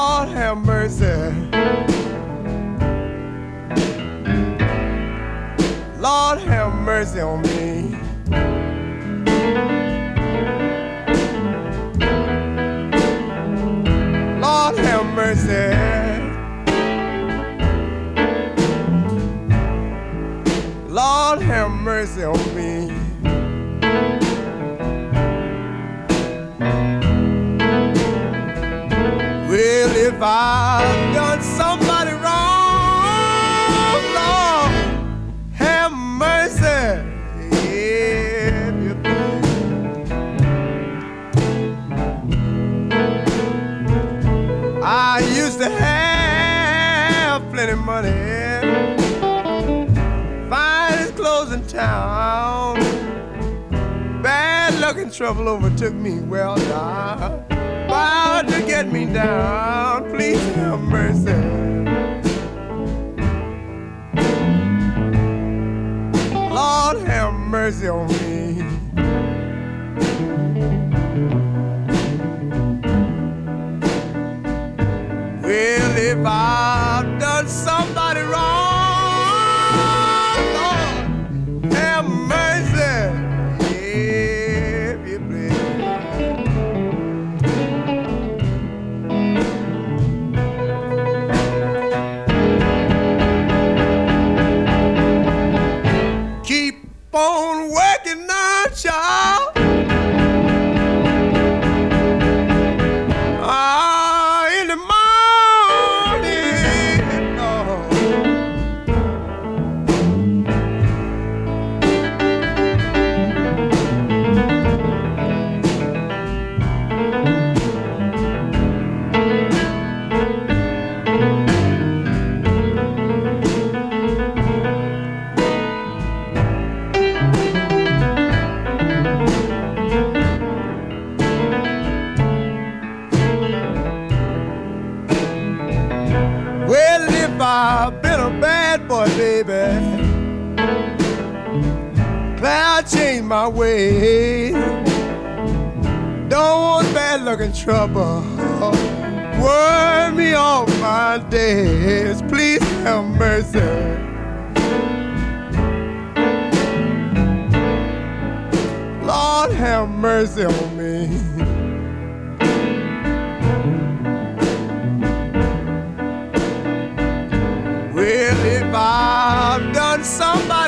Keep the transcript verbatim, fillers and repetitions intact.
Lord have mercy. Lord have mercy on me. Lord have mercy. Lord have mercy on me. Well, if I've done somebody wrong, Lord, have mercy. If you think I used to have plenty money, finest clothes in town, bad luck and trouble overtook me. Well, now about to get me down, please have mercy. Lord have mercy on me. Well, if I've done somebody wrong, Lord have mercy. If you please. On working now, child. Ah, in the morning, oh. I've been a bad boy, baby. Glad I changed my ways. Don't want bad luck and trouble worry me all my days. Please have mercy. Lord have mercy on me. Well, if I've done somebody